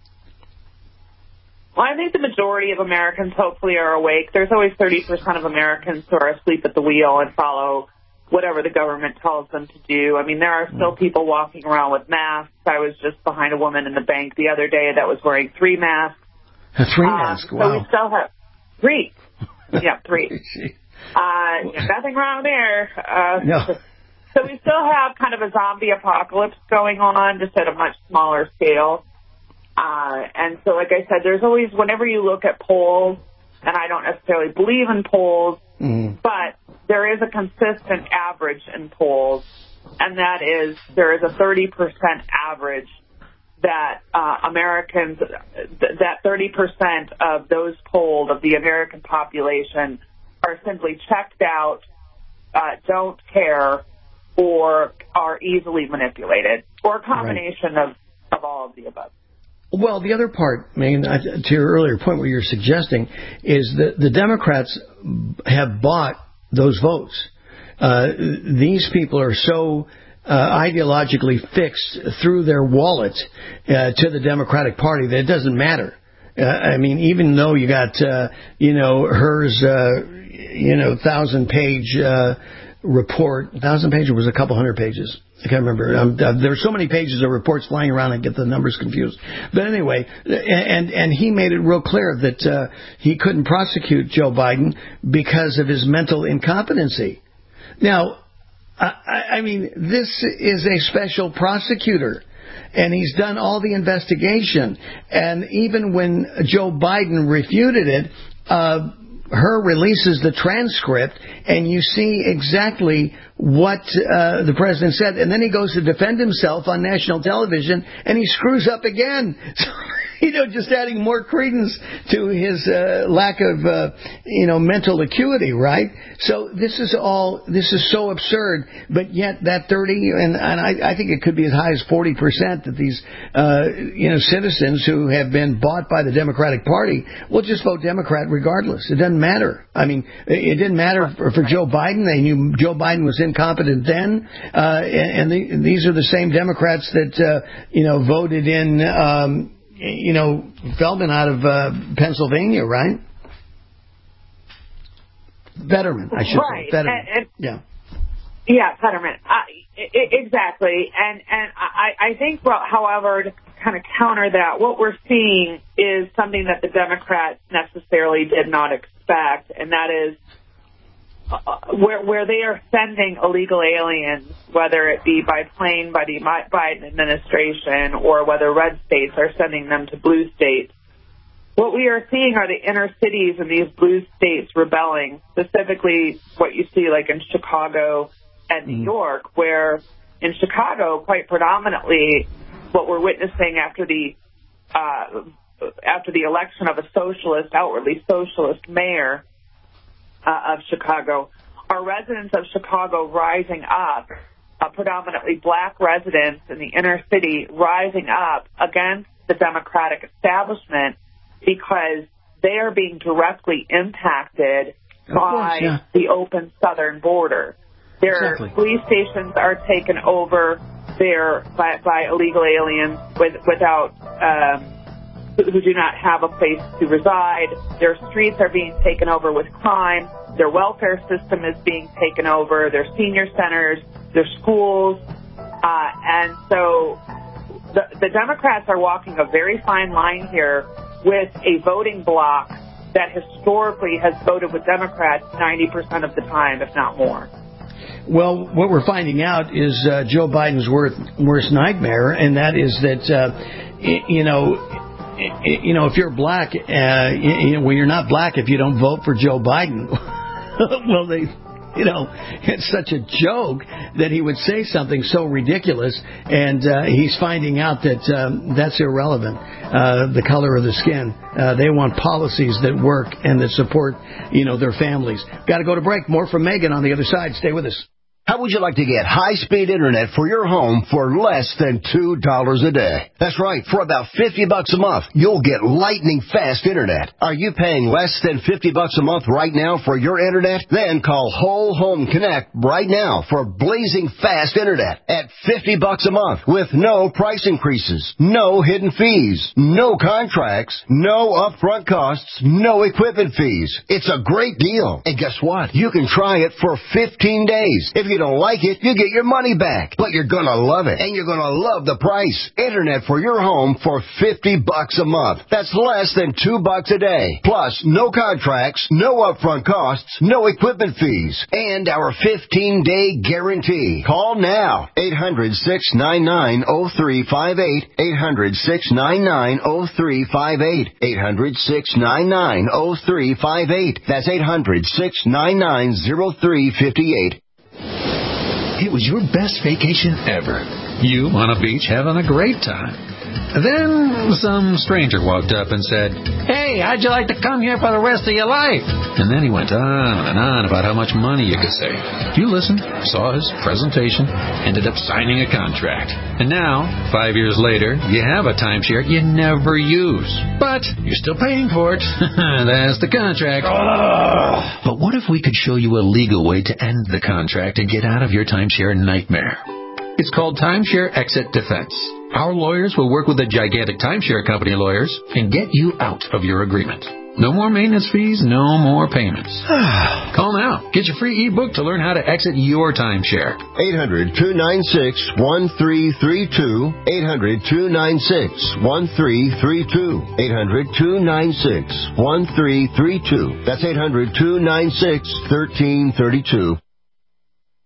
Well, I think the majority of Americans hopefully are awake. There's always thirty percent of Americans who are asleep at the wheel and follow whatever the government tells them to do. I mean, there are still people walking around with masks. I was just behind a woman in the bank the other day that was wearing three masks. Three uh, masks, wow. So we still have three. Yeah, three. Uh, nothing wrong there. Uh, no. So we still have kind of a zombie apocalypse going on, just at a much smaller scale. Uh, and so, like I said, there's always, whenever you look at polls, and I don't necessarily believe in polls, mm. but there is a consistent average in polls, and that is there is a thirty percent average that uh, Americans, th- that thirty percent of those polled of the American population are simply checked out, uh, don't care, or are easily manipulated, or a combination right. of, of all of the above. Well, the other part, I mean, to your earlier point where you're suggesting, is that the Democrats have bought those votes. Uh, these people are so uh, ideologically fixed through their wallet uh, to the Democratic Party that it doesn't matter. Uh, I mean, even though you got, uh, you know, hers, uh, you know, thousand-page uh, report, thousand-page, or was it a couple hundred pages? I can't remember. Um, uh, there are so many pages of reports flying around, I get the numbers confused. But anyway, and and he made it real clear that uh, he couldn't prosecute Joe Biden because of his mental incompetency. Now, I, I mean, this is a special prosecutor, and he's done all the investigation. And even when Joe Biden refuted it, uh, her releases the transcript, and you see exactly what uh, the president said. And then he goes to defend himself on national television, and he screws up again. So, you know, just adding more credence to his uh, lack of, uh, you know, mental acuity, right? So this is all, this is so absurd, but yet that thirty, and, and I, I think it could be as high as forty percent that these, uh, you know, citizens who have been bought by the Democratic Party will just vote Democrat regardless. It doesn't matter. I mean, it didn't matter for, for Joe Biden. They knew Joe Biden was incompetent then, uh, and, and the, these are the same Democrats that, uh, you know, voted in, um, you know, Feldman out of uh, Pennsylvania, right? Fetterman, I should right. say. Fetterman. And, and, yeah. Yeah, Fetterman. Uh, I, exactly. And and I, I think, well, however, to kind of counter that, what we're seeing is something that the Democrats necessarily did not expect, and that is Uh, where where they are sending illegal aliens, whether it be by plane by the Biden administration or whether red states are sending them to blue states. What we are seeing are the inner cities in these blue states rebelling, specifically what you see like in Chicago and New York, where in Chicago, quite predominantly, what we're witnessing after the uh, after the election of a socialist, outwardly socialist mayor, Uh, of Chicago, are residents of Chicago rising up, uh, predominantly black residents in the inner city rising up against the Democratic establishment because they are being directly impacted of by course, yeah. the open southern border. Their exactly. police stations are taken over there by, by illegal aliens with, without um, who do not have a place to reside. Their streets are being taken over with crime. Their welfare system is being taken over. Their senior centers, their schools. Uh, and so the, the Democrats are walking a very fine line here with a voting bloc that historically has voted with Democrats ninety percent of the time, if not more. Well, what we're finding out is uh, Joe Biden's worst, worst nightmare, and that is that, uh, you know, You know, if you're black, uh, you know, well, you're not black if you don't vote for Joe Biden. Well, they, you know, it's such a joke that he would say something so ridiculous, and uh, he's finding out that um, that's irrelevant, uh, the color of the skin. Uh, they want policies that work and that support, you know, their families. Got to go to break. More from Megan on the other side. Stay with us. How would you like to get high-speed internet for your home for less than two dollars a day? That's right. For about fifty bucks a month, you'll get lightning-fast internet. Are you paying less than fifty bucks a month right now for your internet? Then call Whole Home Connect right now for blazing fast internet at fifty bucks a month with no price increases, no hidden fees, no contracts, no upfront costs, no equipment fees. It's a great deal. And guess what? You can try it for fifteen days. If you don't like it, you get your money back. But you're going to love it, and you're going to love the price. Internet for your home for fifty bucks a month. That's less than two bucks a day. Plus, no contracts, no upfront costs, no equipment fees, and our fifteen-day guarantee. Call now. eight hundred, six nine nine, oh three five eight. eight hundred, six nine nine, oh three five eight. eight hundred, six nine nine, oh three five eight. That's eight hundred, six nine nine, oh three five eight. It was your best vacation ever. You on a beach having a great time. Then some stranger walked up and said, "Hey, how'd you like to come here for the rest of your life?" And then he went on and on about how much money you could save. You listened, saw his presentation, ended up signing a contract. And now, five years later, you have a timeshare you never use. But you're still paying for it. That's the contract. Ugh. But what if we could show you a legal way to end the contract and get out of your timeshare nightmare? It's called Timeshare Exit Defense. Our lawyers will work with the gigantic timeshare company lawyers and get you out of your agreement. No more maintenance fees, no more payments. Call now. Get your free ebook to learn how to exit your timeshare. eight hundred, two nine six, one three three two. eight hundred, two nine six, one three three two. eight hundred, two nine six, one three three two. That's eight hundred, two nine six, one three three two.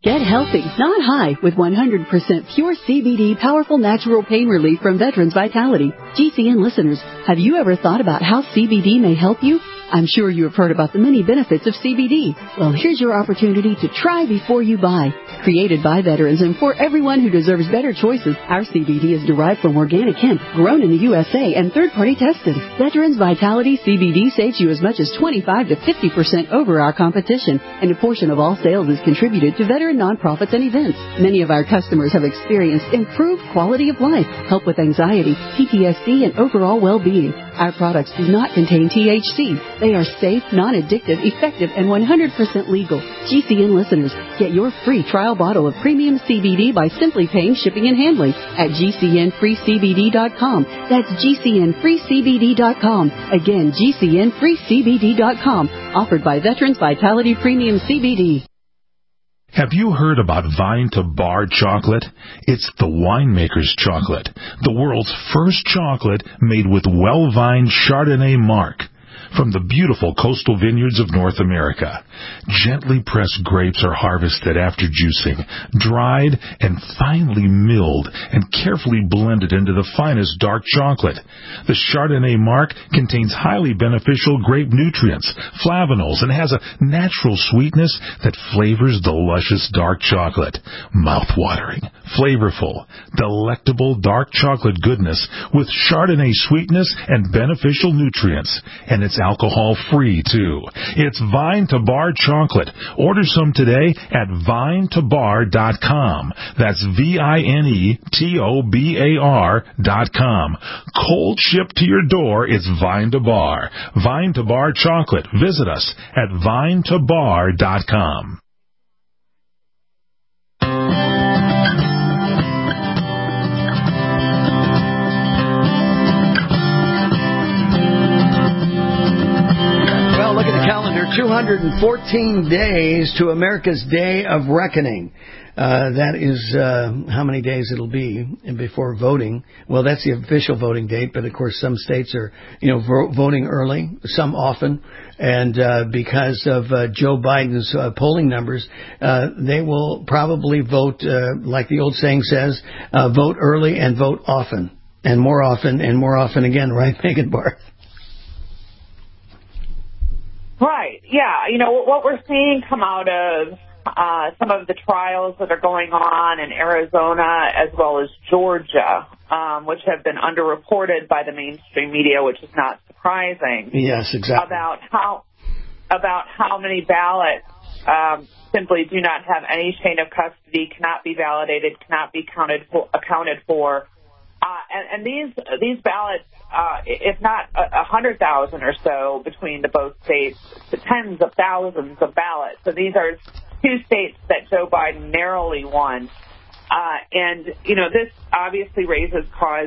Get healthy, not high, with one hundred percent pure C B D powerful natural pain relief from Veterans Vitality. G C N listeners, have you ever thought about how C B D may help you? I'm sure you have heard about the many benefits of C B D. Well, here's your opportunity to try before you buy. Created by veterans and for everyone who deserves better choices, our C B D is derived from organic hemp, grown in the U S A and third-party tested. Veterans Vitality C B D saves you as much as twenty-five to fifty percent over our competition, and a portion of all sales is contributed to veteran nonprofits and events. Many of our customers have experienced improved quality of life, help with anxiety, P T S D, and overall well-being. Our products do not contain T H C. They are safe, non-addictive, effective, and one hundred percent legal. G C N listeners, get your free trial bottle of premium C B D by simply paying shipping and handling at G C N free C B D dot com. That's G C N free C B D dot com. Again, G C N free C B D dot com. Offered by Veterans Vitality Premium C B D. Have you heard about Vine to Bar chocolate? It's the winemaker's chocolate, the world's first chocolate made with well-vined Chardonnay marc from the beautiful coastal vineyards of North America. Gently pressed grapes are harvested after juicing, dried and finely milled and carefully blended into the finest dark chocolate. The Chardonnay marc contains highly beneficial grape nutrients, flavanols, and has a natural sweetness that flavors the luscious dark chocolate. Mouth-watering, flavorful, delectable dark chocolate goodness with Chardonnay sweetness and beneficial nutrients. And it's alcohol-free, too. It's Vine to Bar chocolate. Order some today at vine to bar dot com. That's V I N E T O B A R dot com. Cold shipped to your door, it's Vine to Bar. Vine to Bar chocolate. Visit us at vine to bar dot com. two hundred fourteen days to America's Day of Reckoning. Uh, that is uh, how many days it'll be before voting. Well, that's the official voting date, but of course some states are, you know, vo- voting early, some often, and uh, because of uh, Joe Biden's uh, polling numbers, uh, they will probably vote, uh, like the old saying says, uh, vote early and vote often, and more often and more often again, right, Megan Barth? Right. Yeah. You know, what we're seeing come out of uh, some of the trials that are going on in Arizona as well as Georgia, um, which have been underreported by the mainstream media, which is not surprising. Yes, exactly. About how about how many ballots um, simply do not have any chain of custody, cannot be validated, cannot be counted for, accounted for. Uh, and, and these these ballots, uh, if not a, a hundred thousand or so between the both states, to tens of thousands of ballots. So these are two states that Joe Biden narrowly won. Uh, and, you know, this obviously raises cause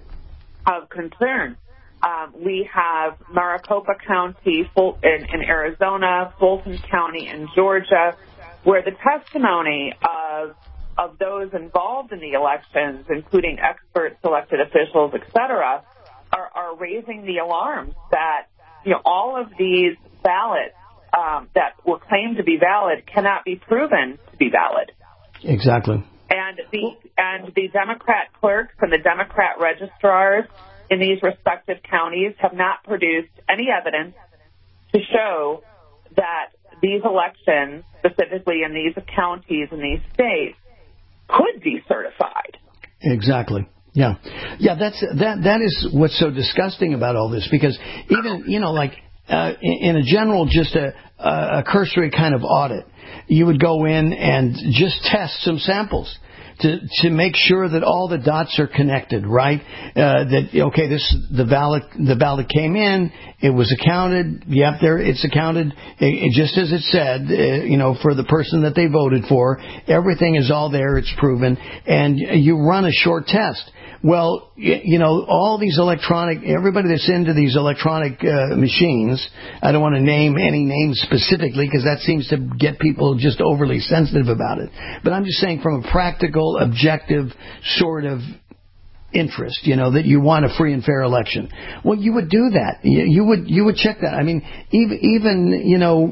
of concern. Um, we have Maricopa County in, in Arizona, Fulton County in Georgia, where the testimony of of those involved in the elections, including experts, elected officials, et cetera, are, are raising the alarms that, you know, all of these ballots um, that were claimed to be valid cannot be proven to be valid. Exactly. And the and the Democrat clerks and the Democrat registrars in these respective counties have not produced any evidence to show that these elections, specifically in these counties and these states, could be certified. Exactly. Yeah. Yeah, that's that that is what's so disgusting about all this, because even, you know, like uh, in, in a general, just a, a cursory kind of audit, you would go in and just test some samples to to make sure that all the dots are connected, right? Uh, that okay, this the ballot the ballot came in, it was accounted. Yep, there it's accounted it, it, just as it said. Uh, you know, for the person that they voted for, everything is all there. It's proven, and you run a short test. Well, you know, all these electronic, everybody that's into these electronic uh, machines, I don't want to name any names specifically because that seems to get people just overly sensitive about it. But I'm just saying from a practical, objective sort of interest, you know, that you want a free and fair election. Well, you would do that. You, you would you would check that. I mean, even, even you know, uh,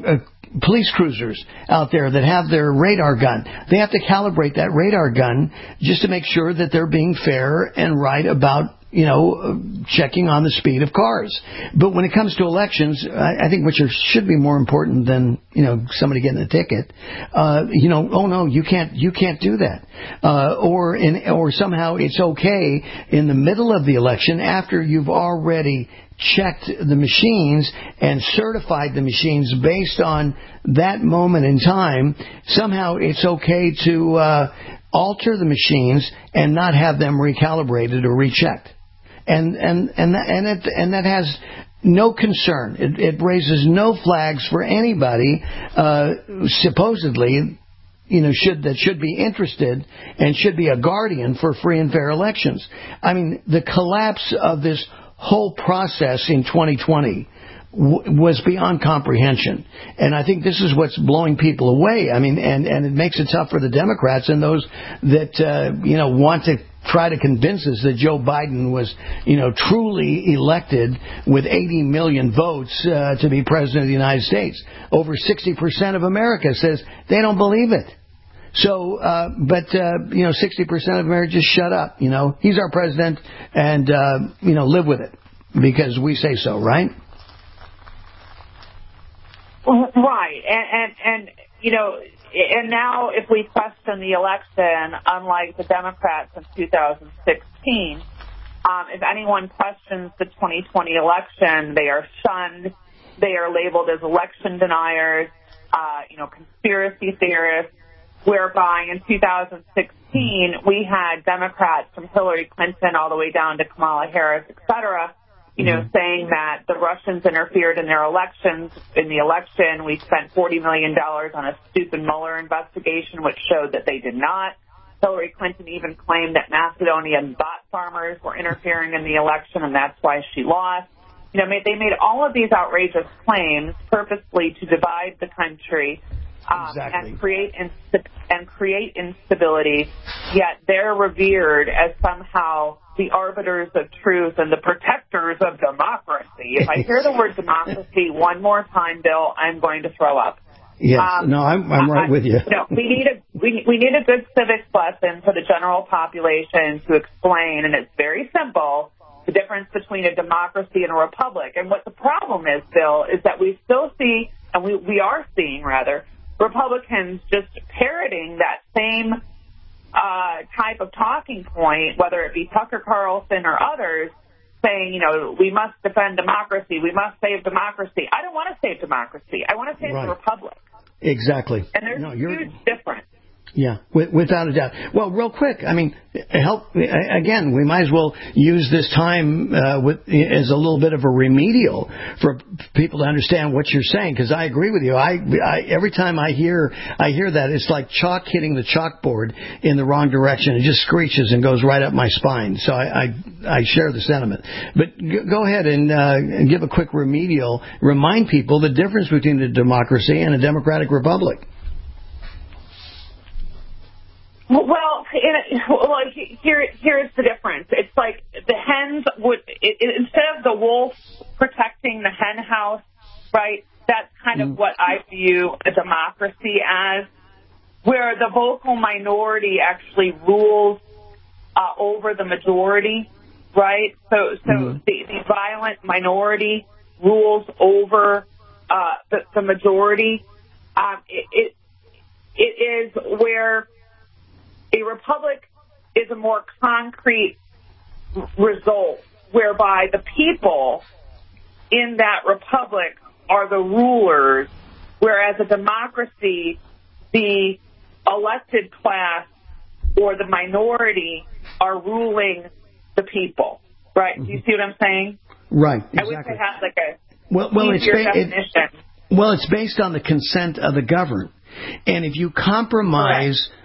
police cruisers out there that have their radar gun. They have to calibrate that radar gun just to make sure that they're being fair and right about, you know, checking on the speed of cars. But when it comes to elections, I, I think which are, should be more important than, you know, somebody getting a ticket, uh, you know, oh no, you can't, you can't do that. Uh, or in, or somehow it's okay in the middle of the election after you've already checked the machines and certified the machines based on that moment in time. Somehow it's okay to, uh, alter the machines and not have them recalibrated or rechecked. And and and that, and it and that has no concern. It, it raises no flags for anybody, uh, supposedly, you know, should that should be interested and should be a guardian for free and fair elections. I mean, the collapse of this whole process in twenty twenty w- was beyond comprehension, and I think this is what's blowing people away. I mean, and and it makes it tough for the Democrats and those that uh, you know want to try to convince us that Joe Biden was, you know, truly elected with eighty million votes uh, to be president of the United States. Over sixty percent of America says they don't believe it. So, uh, but, uh, you know, sixty percent of America just shut up. You know, he's our president and, uh, you know, live with it because we say so, right? Right. And, and, and you know, and now if we question the election, unlike the Democrats in two thousand sixteen, um, if anyone questions the twenty twenty election, they are shunned. They are labeled as election deniers, uh, you know, conspiracy theorists, whereby in two thousand sixteen we had Democrats from Hillary Clinton all the way down to Kamala Harris, et cetera, you know, mm-hmm. saying that the Russians interfered in their elections. In the election, we spent forty million dollars on a stupid Mueller investigation, which showed that they did not. Hillary Clinton even claimed that Macedonian bot farmers were interfering in the election, and that's why she lost. You know, they made all of these outrageous claims purposely to divide the country um, exactly. and create inst- and create instability. Yet they're revered as somehow the arbiters of truth and the protectors of democracy. If I hear the word democracy one more time, Bill, I'm going to throw up. Yes, um, no, I'm, I'm right I, with you. No, we need a we we need a good civics lesson for the general population to explain, and it's very simple, the difference between a democracy and a republic. And what the problem is, Bill, is that we still see, and we we are seeing rather, Republicans just parroting that same Uh, type of talking point, whether it be Tucker Carlson or others, saying, you know, we must defend democracy, we must save democracy. I don't want to save democracy. I want to save right. the republic. Exactly. And there's no, a you're... huge difference. Yeah, without a doubt. Well, real quick, I mean, help again. We might as well use this time uh, with, as a little bit of a remedial for people to understand what you're saying. Because I agree with you. I, I every time I hear I hear that, it's like chalk hitting the chalkboard in the wrong direction. It just screeches and goes right up my spine. So I I, I share the sentiment. But g- go ahead and uh, give a quick remedial. Remind people the difference between a democracy and a democratic republic. Well, in a, well, here here's the difference. It's like the hens would it, it, instead of the wolf protecting the hen house, right? That's kind of what I view a democracy as, where the vocal minority actually rules uh, over the majority, right? So, so mm-hmm. the, the violent minority rules over uh, the, the majority. Um, it, it it is where a republic is a more concrete result, whereby the people in that republic are the rulers, whereas a democracy, the elected class or the minority are ruling the people. Right? Mm-hmm. Do you see what I'm saying? Right. Exactly. I wish I had like a well, well, easier it's ba- definition. It, well, it's based on the consent of the governed. And if you compromise... Correct.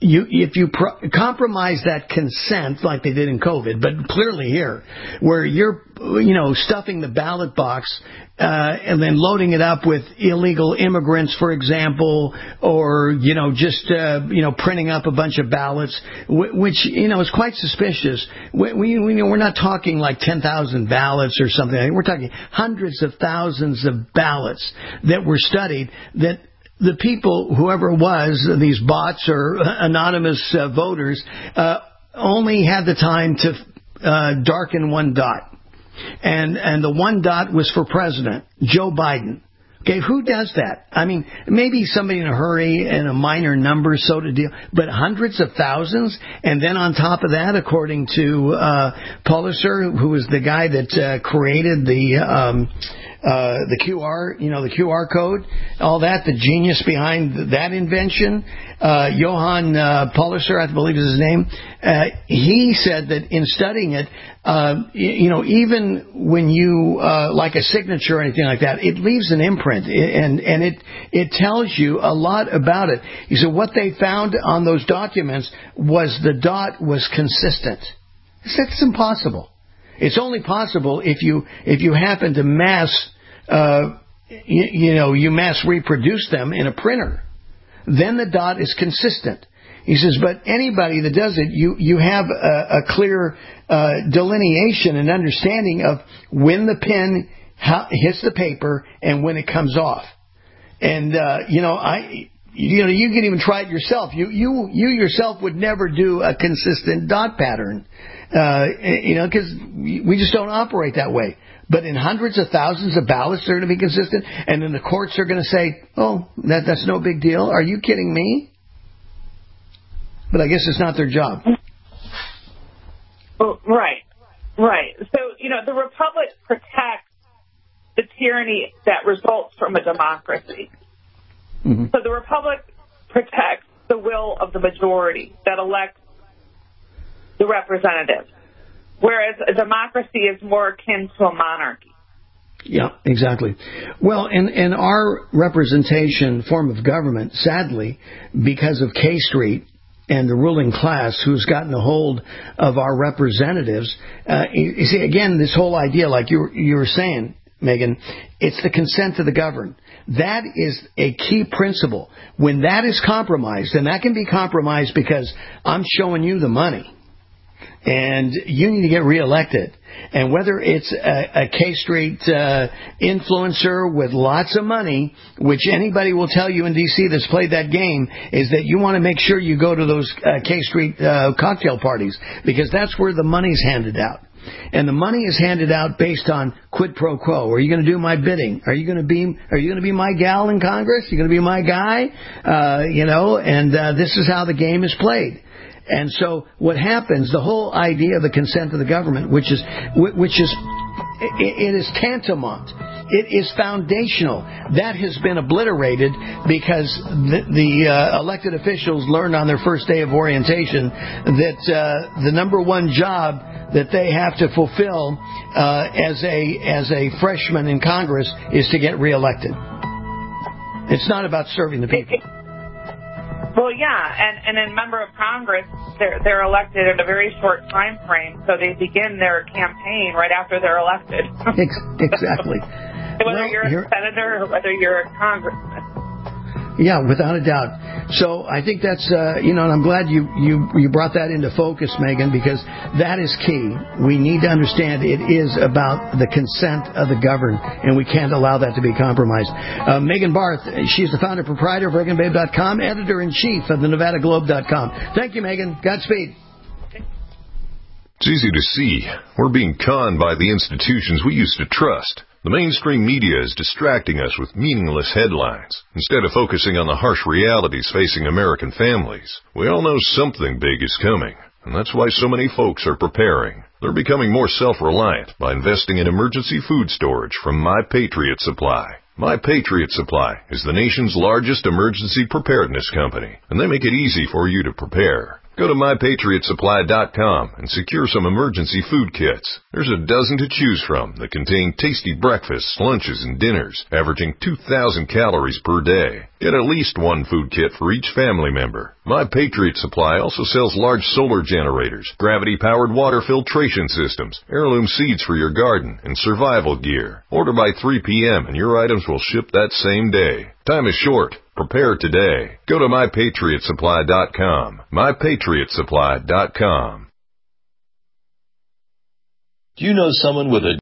you, if you pro- compromise that consent like they did in COVID, but clearly here, where you're, you know, stuffing the ballot box uh, and then loading it up with illegal immigrants, for example, or, you know, just, uh, you know, printing up a bunch of ballots, which, you know, is quite suspicious. We, we, we, we're not talking like ten thousand ballots or something. We're talking hundreds of thousands of ballots that were studied that the people, whoever it was, these bots or anonymous uh, voters, uh, only had the time to uh, darken one dot. And and the one dot was for president, Joe Biden. Okay, who does that? I mean, maybe somebody in a hurry and a minor number, so to deal, but hundreds of thousands. And then on top of that, according to uh, Pulitzer, who was the guy that uh, created the um, uh, the Q R, you know, the Q R code, all that, the genius behind that invention, uh, Johann uh, Pulitzer, I believe is his name. Uh, he said that in studying it, uh, you know, even when you uh, like a signature or anything like that, it leaves an imprint, and and it it tells you a lot about it. He said what they found on those documents was the dot was consistent. He said it's impossible. It's only possible if you if you happen to mass, uh, you, you know, you mass reproduce them in a printer. Then the dot is consistent. He says, but anybody that does it, you, you have a, a clear uh, delineation and understanding of when the pen ha- hits the paper and when it comes off. And, uh, you know, I... You know, you can even try it yourself. You, you, you yourself would never do a consistent dot pattern, uh, you know, because we just don't operate that way. But in hundreds of thousands of ballots, they're going to be consistent, and then the courts are going to say, "Oh, that that's no big deal." Are you kidding me? But I guess it's not their job. Oh, right, right. So you know, the republic protects the tyranny that results from a democracy. Mm-hmm. So the republic protects the will of the majority that elects the representatives, whereas a democracy is more akin to a monarchy. Yeah, exactly. Well, in, in our representation form of government, sadly, because of K Street and the ruling class who's gotten a hold of our representatives, uh, you, you see, again, this whole idea, like you, you were saying, Megan, it's the consent of the governed. That is a key principle. When that is compromised, and that can be compromised because I'm showing you the money, and you need to get reelected. And whether it's a, a K Street uh, influencer with lots of money, which anybody will tell you in D C that's played that game, is that you want to make sure you go to those uh, K Street uh, cocktail parties, because that's where the money's handed out. And the money is handed out based on quid pro quo. Are you going to do my bidding? Are you going to be Are you going to be my gal in Congress? Are you going to be my guy? Uh, you know, and uh, this is how the game is played. And so what happens, the whole idea of the consent of the government, which is, which is, it is tantamount. It is foundational. That has been obliterated because the, the uh, elected officials learned on their first day of orientation that uh, the number one job that they have to fulfill uh, as a as a freshman in Congress is to get reelected. It's not about serving the people. Well, yeah, and, and a member of Congress, they're, they're elected in a very short time frame, so they begin their campaign right after they're elected. Exactly. Whether Well, you're a here- senator or whether you're a congressman. Yeah, without a doubt. So I think that's, uh, you know, and I'm glad you, you, you brought that into focus, Megan, because that is key. We need to understand it is about the consent of the governed, and we can't allow that to be compromised. Uh, Megan Barth, she's the founder and proprietor of Reagan Babe dot com, editor-in-chief of the Nevada Globe dot com. Thank you, Megan. Godspeed. It's easy to see. We're being conned by the institutions we used to trust. The mainstream media is distracting us with meaningless headlines instead of focusing on the harsh realities facing American families. We all know something big is coming, and that's why so many folks are preparing. They're becoming more self-reliant by investing in emergency food storage from My Patriot Supply. My Patriot Supply is the nation's largest emergency preparedness company, and they make it easy for you to prepare. Go to my patriot supply dot com and secure some emergency food kits. There's a dozen to choose from that contain tasty breakfasts, lunches, and dinners, averaging two thousand calories per day. Get at least one food kit for each family member. My Patriot Supply also sells large solar generators, gravity-powered water filtration systems, heirloom seeds for your garden, and survival gear. Order by three p.m. and your items will ship that same day. Time is short. Prepare today. Go to my patriot supply dot com. my patriot supply dot com. Do you know someone with a